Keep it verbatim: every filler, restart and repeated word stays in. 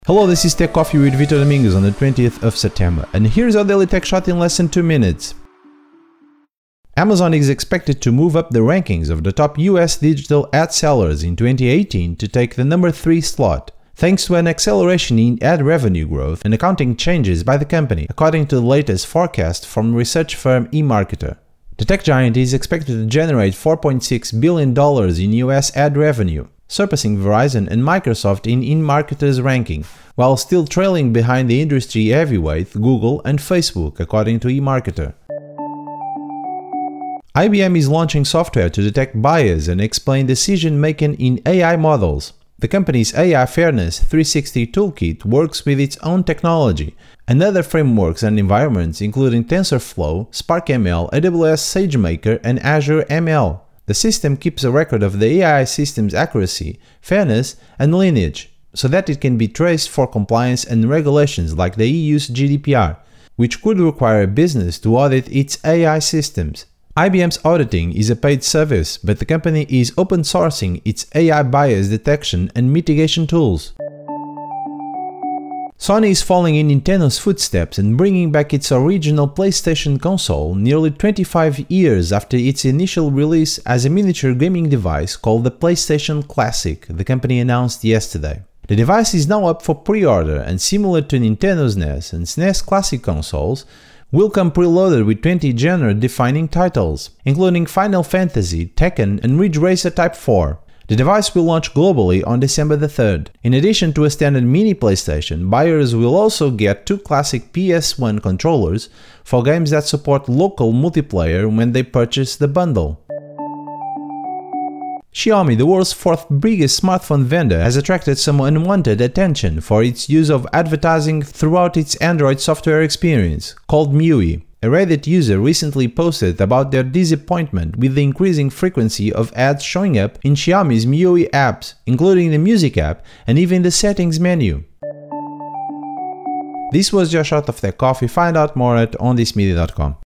Hello, this is Tech Coffee with Vitor Domingos on the twentieth of September, and here's our daily tech shot in less than two minutes. Amazon is expected to move up the rankings of the top U S digital ad sellers in twenty eighteen to take the number three slot, thanks to an acceleration in ad revenue growth and accounting changes by the company, according to the latest forecast from research firm eMarketer. The tech giant is expected to generate four point six billion dollars in U S ad revenue, surpassing Verizon and Microsoft in eMarketer's ranking, while still trailing behind the industry heavyweight Google and Facebook, according to eMarketer. I B M is launching software to detect bias and explain decision-making in A I models. The company's A I Fairness three sixty toolkit works with its own technology and other frameworks and environments including TensorFlow, SparkML, A W S SageMaker, and Azure M L. The system keeps a record of the A I system's accuracy, fairness, and lineage, so that it can be traced for compliance and regulations like the E U's G D P R, which could require a business to audit its A I systems. I B M's auditing is a paid service, but the company is open sourcing its A I bias detection and mitigation tools. Sony is following in Nintendo's footsteps and bringing back its original PlayStation console nearly twenty-five years after its initial release as a miniature gaming device called the PlayStation Classic, the company announced yesterday. The device is now up for pre-order and, similar to Nintendo's N E S and S N E S Classic consoles, will come preloaded with twenty genre-defining titles, including Final Fantasy, Tekken, and Ridge Racer Type four. The device will launch globally on December the third. In addition to a standard mini PlayStation, buyers will also get two classic P S one controllers for games that support local multiplayer when they purchase the bundle. Xiaomi, the world's fourth biggest smartphone vendor, has attracted some unwanted attention for its use of advertising throughout its Android software experience, called M U I. A Reddit user recently posted about their disappointment with the increasing frequency of ads showing up in Xiaomi's M U I apps, including the Music app and even the Settings menu. This was your shot of Tech Coffee. Find out more at on this media dot com.